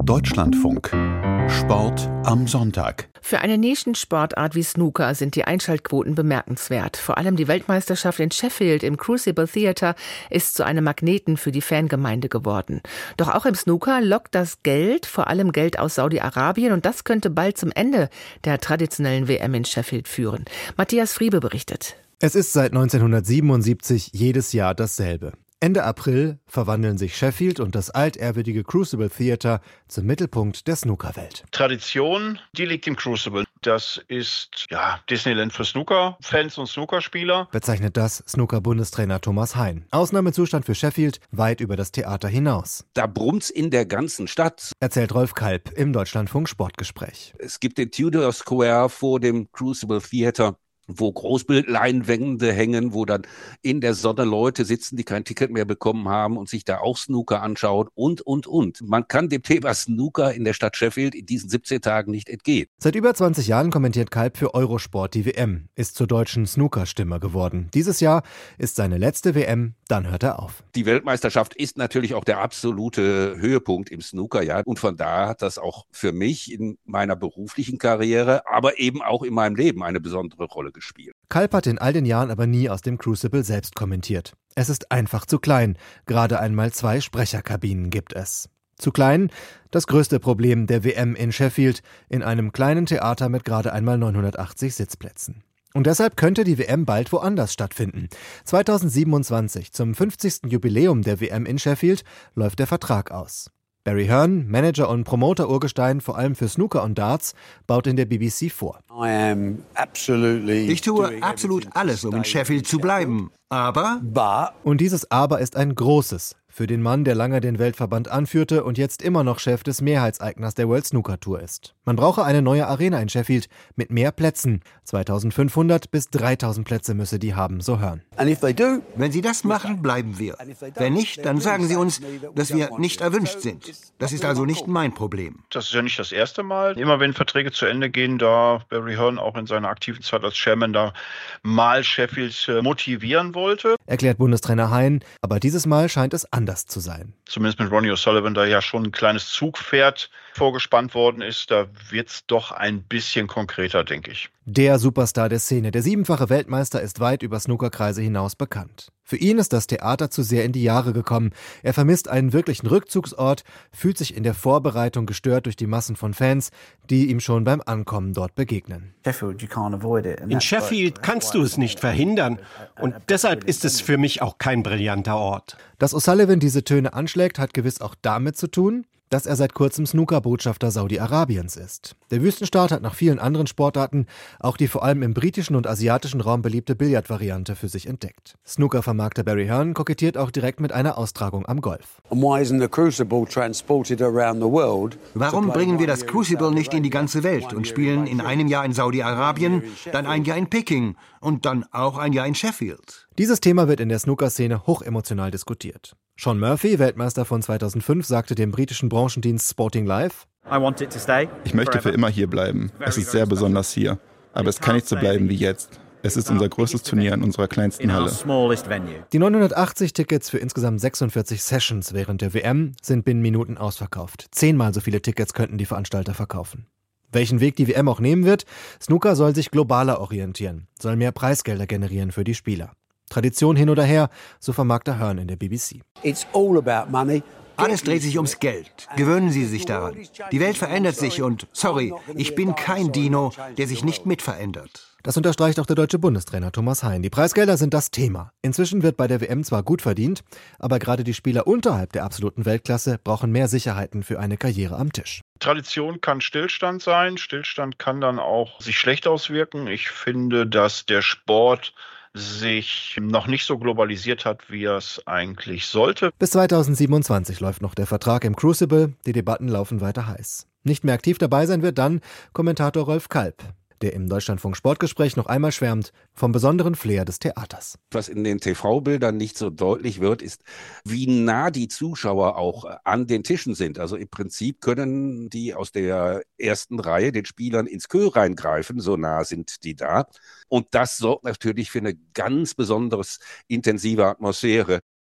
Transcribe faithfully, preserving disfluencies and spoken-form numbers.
Deutschlandfunk. Sport am Sonntag. Für eine Nischensportart wie Snooker sind die Einschaltquoten bemerkenswert. Vor allem die Weltmeisterschaft in Sheffield im Crucible Theatre ist zu einem Magneten für die Fangemeinde geworden. Doch auch im Snooker lockt das Geld, vor allem Geld aus Saudi-Arabien, und das könnte bald zum Ende der traditionellen W M in Sheffield führen. Matthias Friebe berichtet. Es ist seit neunzehnhundertsiebenundsiebzig jedes Jahr dasselbe. Ende April verwandeln sich Sheffield und das altehrwürdige Crucible Theatre zum Mittelpunkt der Snookerwelt. Tradition, die liegt im Crucible. Das ist ja Disneyland für Snooker-Fans und Snookerspieler. Bezeichnet das Snooker-Bundestrainer Thomas Hein. Ausnahmezustand für Sheffield weit über das Theater hinaus. Da brummt's in der ganzen Stadt, erzählt Rolf Kalb im Deutschlandfunk Sportgespräch. Es gibt den Tudor Square vor dem Crucible Theatre, wo Großbildleinwände hängen, wo dann in der Sonne Leute sitzen, die kein Ticket mehr bekommen haben und sich da auch Snooker anschaut und, und, und. Man kann dem Thema Snooker in der Stadt Sheffield in diesen siebzehn Tagen nicht entgehen. Seit über zwanzig Jahren kommentiert Kalb für Eurosport die W M, ist zur deutschen Snookerstimme geworden. Dieses Jahr ist seine letzte W M, dann hört er auf. Die Weltmeisterschaft ist natürlich auch der absolute Höhepunkt im Snooker, ja. Und von da hat das auch für mich in meiner beruflichen Karriere, aber eben auch in meinem Leben eine besondere Rolle gespielt. Kalb hat in all den Jahren aber nie aus dem Crucible selbst kommentiert. Es ist einfach zu klein. Gerade einmal zwei Sprecherkabinen gibt es. Zu klein? Das größte Problem der W M in Sheffield, in einem kleinen Theater mit gerade einmal neunhundertachtzig Sitzplätzen. Und deshalb könnte die W M bald woanders stattfinden. zweitausendsiebenundzwanzig, zum fünfzigsten Jubiläum der W M in Sheffield, läuft der Vertrag aus. Barry Hearn, Manager und Promoter-Urgestein, vor allem für Snooker und Darts, baut in der B B C vor. Ich tue absolut alles, um in Sheffield zu bleiben. Aber... Und dieses Aber ist ein großes. Für den Mann, der lange den Weltverband anführte und jetzt immer noch Chef des Mehrheitseigners der World Snooker Tour ist. Man brauche eine neue Arena in Sheffield mit mehr Plätzen. zweitausendfünfhundert bis dreitausend Plätze müsse die haben, so Hearn. Wenn sie das machen, bleiben wir. Wenn nicht, dann sagen sie uns, dass wir nicht erwünscht sind. Das ist also nicht mein Problem. Das ist ja nicht das erste Mal. Immer wenn Verträge zu Ende gehen, da Barry Hearn auch in seiner aktiven Zeit als Chairman da mal Sheffield motivieren wollte. Erklärt Bundestrainer Hein, aber dieses Mal scheint es anders zu sein. Zumindest mit Ronnie O'Sullivan, da ja schon ein kleines Zugpferd vorgespannt worden ist, da wird es doch ein bisschen konkreter, denke ich. Der Superstar der Szene, der siebenfache Weltmeister, ist weit über Snookerkreise hinaus bekannt. Für ihn ist das Theater zu sehr in die Jahre gekommen. Er vermisst einen wirklichen Rückzugsort, fühlt sich in der Vorbereitung gestört durch die Massen von Fans, die ihm schon beim Ankommen dort begegnen. In Sheffield kannst du es nicht verhindern und deshalb ist es für mich auch kein brillanter Ort. Dass O'Sullivan diese Töne anschlägt, hat gewiss auch damit zu tun, dass er seit kurzem Snooker-Botschafter Saudi-Arabiens ist. Der Wüstenstaat hat nach vielen anderen Sportarten auch die vor allem im britischen und asiatischen Raum beliebte Billardvariante für sich entdeckt. Snooker-Vermarkter Barry Hearn kokettiert auch direkt mit einer Austragung am Golf. Warum bringen wir das Crucible nicht in die ganze Welt und spielen in einem Jahr in Saudi-Arabien, dann ein Jahr in Peking und dann auch ein Jahr in Sheffield? Dieses Thema wird in der Snooker-Szene hochemotional diskutiert. Sean Murphy, Weltmeister von zweitausendfünf, sagte dem britischen Branchendienst Sporting Live: Ich möchte für immer hier bleiben. Es ist sehr besonders hier. Aber es kann nicht so bleiben wie jetzt. Es ist unser größtes Turnier in unserer kleinsten Halle. Die neunhundertachtzig Tickets für insgesamt sechsundvierzig Sessions während der W M sind binnen Minuten ausverkauft. Zehnmal so viele Tickets könnten die Veranstalter verkaufen. Welchen Weg die W M auch nehmen wird, Snooker soll sich globaler orientieren, soll mehr Preisgelder generieren für die Spieler. Tradition hin oder her, so Vermarkter Hearn in der B B C. Alles dreht sich ums Geld. Gewöhnen Sie sich daran. Die Welt verändert sich und, sorry, ich bin kein Dino, der sich nicht mitverändert. Das unterstreicht auch der deutsche Bundestrainer Thomas Hein. Die Preisgelder sind das Thema. Inzwischen wird bei der W M zwar gut verdient, aber gerade die Spieler unterhalb der absoluten Weltklasse brauchen mehr Sicherheiten für eine Karriere am Tisch. Tradition kann Stillstand sein. Stillstand kann dann auch sich schlecht auswirken. Ich finde, dass der Sport sich noch nicht so globalisiert hat, wie er es eigentlich sollte. Bis zweitausendsiebenundzwanzig läuft noch der Vertrag im Crucible. Die Debatten laufen weiter heiß. Nicht mehr aktiv dabei sein wird dann Kommentator Rolf Kalb, der im Deutschlandfunk Sportgespräch noch einmal schwärmt vom besonderen Flair des Theaters. Was in den T V-Bildern nicht so deutlich wird, ist, wie nah die Zuschauer auch an den Tischen sind. Also im Prinzip können die aus der ersten Reihe den Spielern ins Queue reingreifen, so nah sind die da. Und das sorgt natürlich für eine ganz besonders intensive Atmosphäre.